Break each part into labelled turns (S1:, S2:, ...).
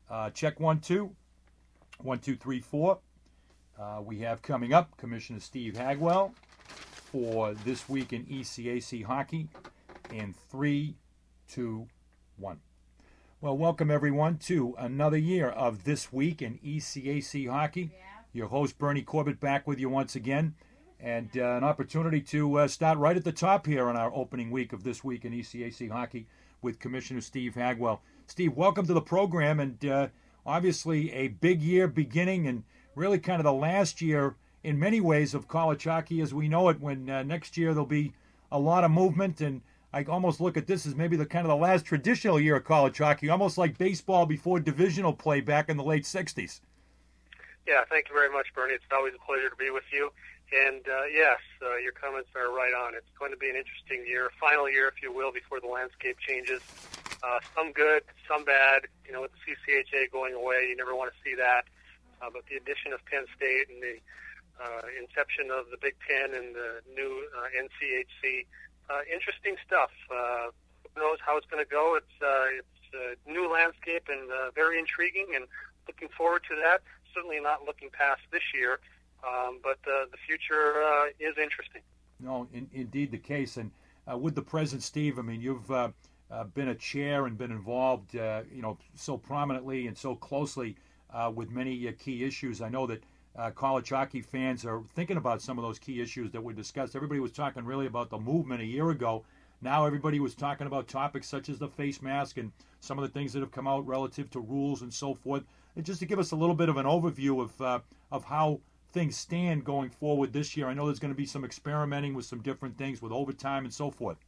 S1: Check 1, 2. 1, 2, 3, 4. We have coming up Commissioner Steve Hagwell for This Week in ECAC Hockey in 3, 2, 1. Well, welcome everyone to another year of This Week in ECAC Hockey. Your host Bernie Corbett back with you once again, and an opportunity to start right at the top here on our opening week of This Week in ECAC Hockey with Commissioner Steve Hagwell. Steve, welcome to the program, and obviously a big year beginning, and really kind of the last year in many ways of college hockey as we know it, when next year there'll be a lot of movement, and I almost look at this as maybe the kind of the last traditional year of college hockey, almost like baseball before divisional play back in the late 60s.
S2: Yeah, thank you very much, Bernie. It's always a pleasure to be with you. And yes, your comments are right on. It's going to be an interesting year, final year, if you will, before the landscape changes. Some good, some bad. You know, with the CCHA going away, you never want to see that. But the addition of Penn State and the inception of the Big Ten and the new NCHC, interesting stuff. Who knows how it's going to go? It's a new landscape and very intriguing, and looking forward to that. Certainly not looking past this year, but the future is interesting.
S1: No, indeed the case. And with the present, Steve, I mean, you've been a chair and been involved, so prominently and so closely with many key issues. I know that college hockey fans are thinking about some of those key issues that we discussed. Everybody was talking really about the movement a year ago. Now everybody was talking about topics such as the face mask and some of the things that have come out relative to rules and so forth. And just to give us a little bit of an overview of how things stand going forward this year. I know there's going to be some experimenting with some different things with overtime and so forth.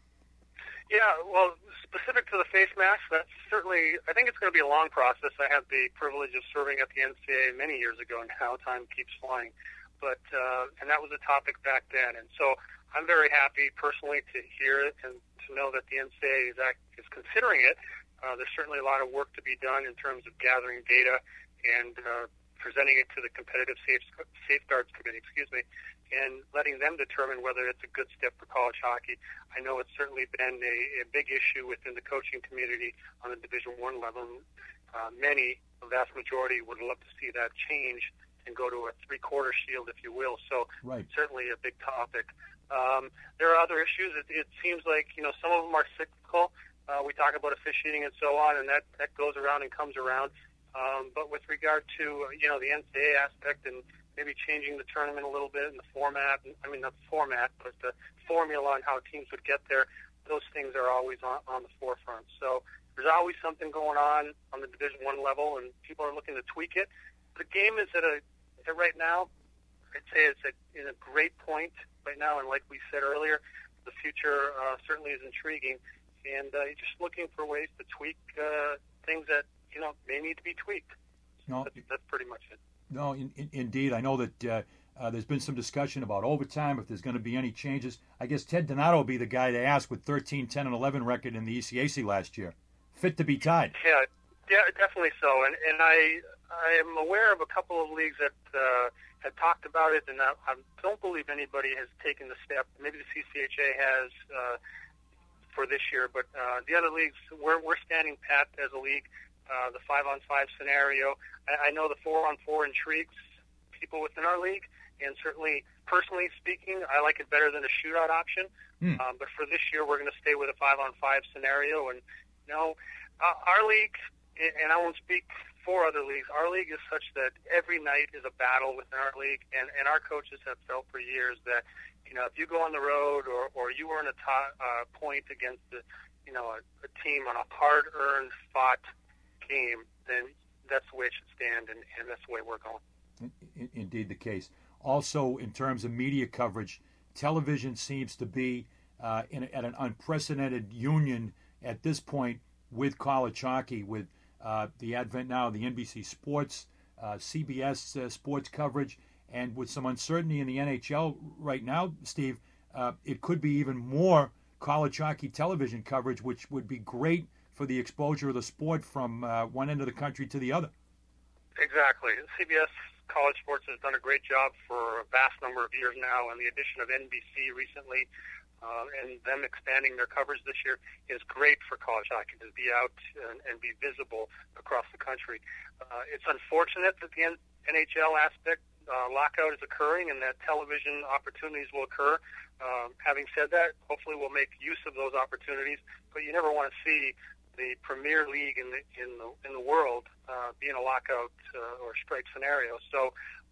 S2: Yeah, well, specific to the face mask, that's certainly, I think it's going to be a long process. I had the privilege of serving at the NCAA many years ago, and now time keeps flying. But, and that was a topic back then. And so I'm very happy personally to hear it and to know that the NCAA is considering it. There's certainly a lot of work to be done in terms of gathering data and presenting it to the Competitive Safeguards Committee, and letting them determine whether it's a good step for college hockey. I know it's certainly been a big issue within the coaching community on the Division I level. Many, the vast majority, would love to see that change and go to a three-quarter shield, if you will. So
S1: right.
S2: Certainly a big topic. There are other issues. It seems like, some of them are cyclical. We talk about officiating and so on, and that goes around and comes around. But with regard to, the NCAA aspect and maybe changing the tournament a little bit and the format, not the format, but the formula on how teams would get there, those things are always on the forefront. So there's always something going on the Division I level, and people are looking to tweak it. The game is right now, I'd say it's in a great point right now, and like we said earlier, the future certainly is intriguing, and you're just looking for ways to tweak things that may need to be tweaked.
S1: No,
S2: that's pretty much it.
S1: No, indeed. I know that there's been some discussion about overtime, if there's going to be any changes. I guess Ted Donato will be the guy to ask with 13, 10, and 11 record in the ECAC last year. Fit to be tied.
S2: Yeah, definitely so. And I am aware of a couple of leagues that had talked about it, and I don't believe anybody has taken the step. Maybe the CCHA has for this year, but the other leagues, we're standing pat as a league. The 5-on-5 scenario. I know the 4-on-4 intrigues people within our league, and certainly, personally speaking, I like it better than a shootout option. But for this year, we're going to stay with a 5-on-5 scenario. And our league, and I won't speak for other leagues, our league is such that every night is a battle within our league, and our coaches have felt for years that if you go on the road or you earn a point against a team on a hard-earned fought game, then that's the way it should stand, and that's the way we're going.
S1: Indeed the case. Also, in terms of media coverage, television seems to be at an unprecedented union at this point with college hockey, with the advent now of the NBC Sports, CBS sports coverage, and with some uncertainty in the NHL right now, Steve, it could be even more college hockey television coverage, which would be great for the exposure of the sport from one end of the country to the other.
S2: Exactly. CBS College Sports has done a great job for a vast number of years now, and the addition of NBC recently and them expanding their coverage this year is great for college hockey to be out and be visible across the country. It's unfortunate that the NHL aspect lockout is occurring and that television opportunities will occur. Having said that, hopefully we'll make use of those opportunities, but you never want to see the premier league in the world be in a lockout or strike scenario. So,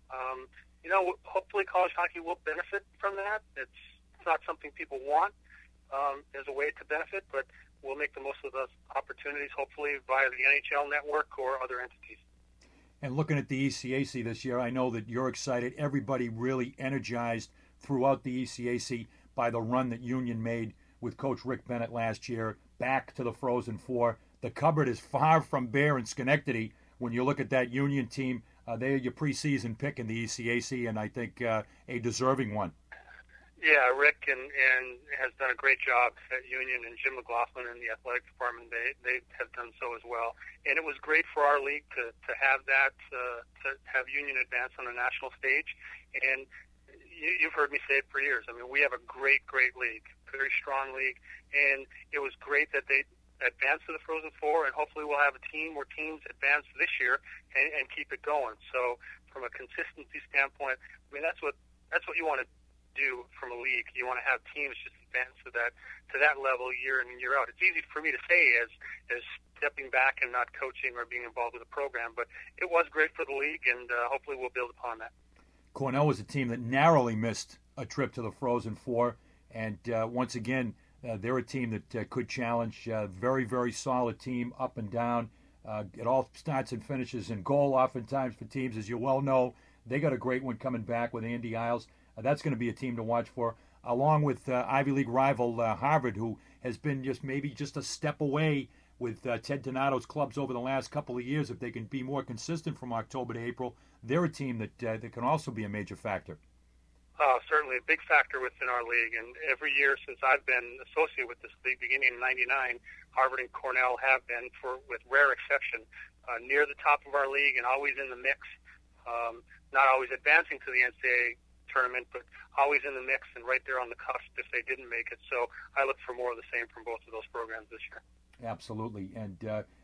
S2: hopefully college hockey will benefit from that. It's not something people want as a way to benefit, but we'll make the most of those opportunities, hopefully via the NHL network or other entities.
S1: And looking at the ECAC this year, I know that you're excited. Everybody really energized throughout the ECAC by the run that Union made with Coach Rick Bennett last year, back to the Frozen Four. The cupboard is far from bare in Schenectady. When you look at that Union team, they're your preseason pick in the ECAC, and I think a deserving one.
S2: Yeah, Rick and has done a great job at Union, and Jim McLaughlin in the athletic department, they have done so as well. And it was great for our league to have that, to have Union advance on a national stage. And you've heard me say it for years. I mean, we have a great league, very strong league, and it was great that they advanced to the Frozen Four, and hopefully we'll have a team where teams advance this year and keep it going. So from a consistency standpoint, I mean, that's what you want to do from a league. You want to have teams just advance to that level year in and year out. It's easy for me to say as stepping back and not coaching or being involved with the program, but it was great for the league, and hopefully we'll build upon that.
S1: Cornell was a team that narrowly missed a trip to the Frozen Four, and once again, they're a team that could challenge. Very, very solid team, up and down. It all starts and finishes in goal oftentimes for teams, as you well know. They got a great one coming back with Andy Isles. That's going to be a team to watch for, along with Ivy League rival Harvard, who has been maybe just a step away with Ted Donato's clubs over the last couple of years. If they can be more consistent from October to April, they're a team that can also be a major factor.
S2: Certainly a big factor within our league, and every year since I've been associated with this league, beginning in '99, Harvard and Cornell have been, with rare exception, near the top of our league and always in the mix. Not always advancing to the NCAA tournament, but always in the mix and right there on the cusp if they didn't make it. So I look for more of the same from both of those programs this year. Absolutely.
S1: And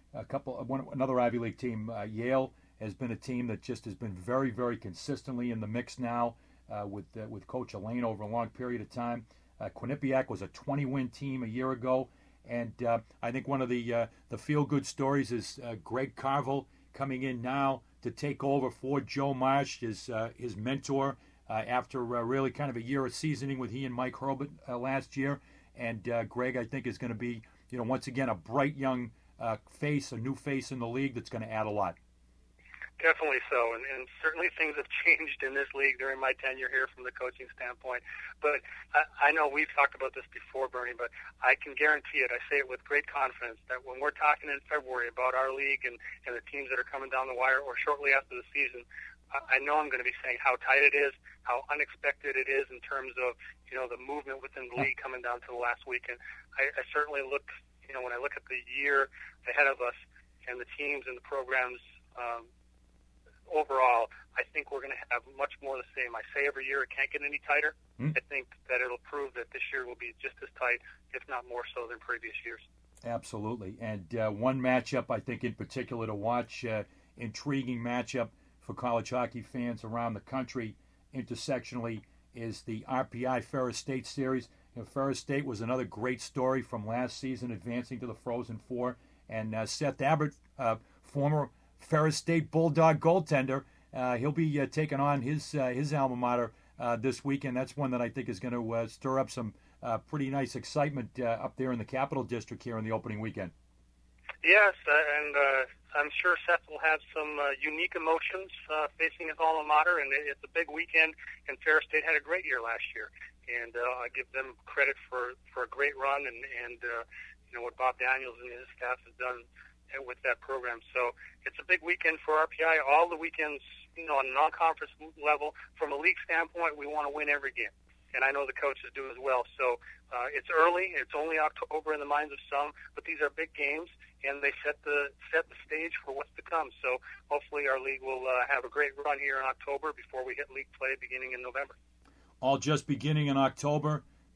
S1: another Ivy League team, Yale, has been a team that just has been very, very consistently in the mix now with Coach Elaine over a long period of time. Quinnipiac was a 20-win team a year ago, and I think one of the feel-good stories is Greg Carville coming in now to take over for Joe Marsh, his mentor, after really kind of a year of seasoning with he and Mike Herbert last year. And Greg, I think, is going to be, once again, a bright young face, a new face in the league that's going to add a lot.
S2: Definitely so, and certainly things have changed in this league during my tenure here from the coaching standpoint. But I know we've talked about this before, Bernie, but I can guarantee it, I say it with great confidence, that when we're talking in February about our league and the teams that are coming down the wire or shortly after the season, I know I'm going to be saying how tight it is, how unexpected it is in terms of, the movement within the league coming down to the last week. And I certainly look, when I look at the year ahead of us and the teams and the programs, overall, I think we're going to have much more of the same. I say every year it can't get any tighter. I think that it'll prove that this year will be just as tight, if not more so than previous years.
S1: Absolutely. And one matchup I think in particular to watch, intriguing matchup for college hockey fans around the country intersectionally, is the RPI Ferris State series. Ferris State was another great story from last season, advancing to the Frozen Four. And Seth Abbott, former Ferris State Bulldog goaltender, he'll be taking on his alma mater this weekend. That's one that I think is going to stir up some pretty nice excitement up there in the Capital District here in the opening weekend.
S2: Yes, and I'm sure Seth will have some unique emotions facing his alma mater, and it's a big weekend, and Ferris State had a great year last year. And I give them credit for a great run and what Bob Daniels and his staff has done with that program. So it's a big weekend for RPI. All the weekends, on a non-conference level, from a league standpoint, we want to win every game. And I know the coaches do as well. So it's early. It's only October in the minds of some, but these are big games, and they set the stage for what's to come. So hopefully our league will have a great run here in October before we hit league play beginning in November.
S1: All just beginning in October.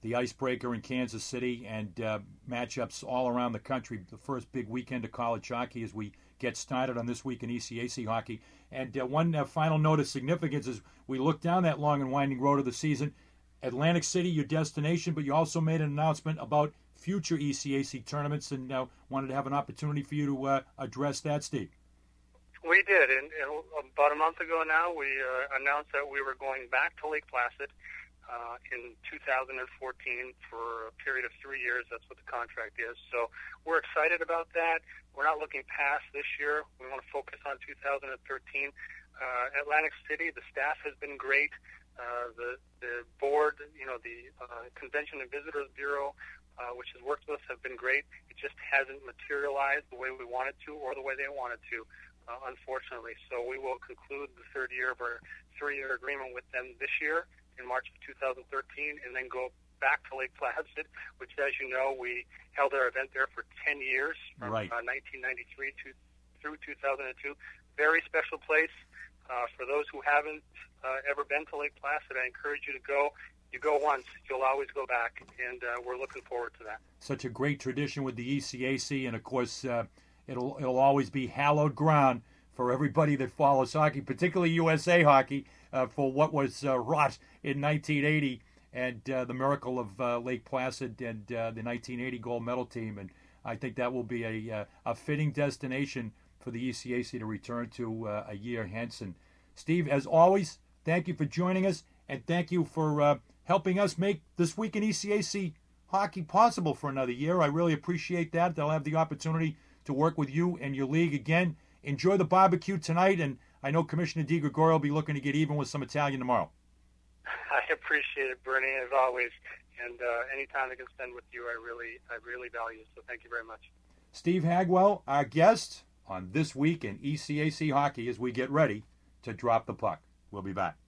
S1: the Icebreaker in Kansas City, and matchups all around the country. The first big weekend of college hockey as we get started on this week in ECAC hockey. And one final note of significance is we look down that long and winding road of the season. Atlantic City, your destination, but you also made an announcement about future ECAC tournaments, and wanted to have an opportunity for you to address that, Steve.
S2: We did, and about a month ago now, we announced that we were going back to Lake Placid in 2014 for a period of 3 years. That's what the contract is. So we're excited about that. We're not looking past this year. We want to focus on 2013. Atlantic City, the staff has been great. The board, the Convention and Visitors Bureau, which has worked with us, have been great. It just hasn't materialized the way we wanted to or the way they wanted to, unfortunately. So we will conclude the third year of our 3-year agreement with them this year in March of 2013, and then go back to Lake Placid, which, as you know, we held our event there for 10 years, from 1993 through 2002. Very special place. For those who haven't ever been to Lake Placid, I encourage you to go. You go once, you'll always go back, and we're looking forward to that.
S1: Such a great tradition with the ECAC, and of course, it'll always be hallowed ground for everybody that follows hockey, particularly USA hockey, for what was wrought in 1980 and the miracle of Lake Placid and the 1980 gold medal team. And I think that will be a fitting destination for the ECAC to return to a year hence. And Steve, as always, thank you for joining us, and thank you for helping us make This Week in ECAC hockey possible for another year. I really appreciate that. They'll have the opportunity to work with you and your league again. Enjoy the barbecue tonight, and I know Commissioner DiGregorio will be looking to get even with some Italian tomorrow.
S2: I appreciate it, Bernie, as always. And any time I can spend with you, I really value it. So thank you very much.
S1: Steve Hagwell, our guest on This Week in ECAC hockey, as we get ready to drop the puck. We'll be back.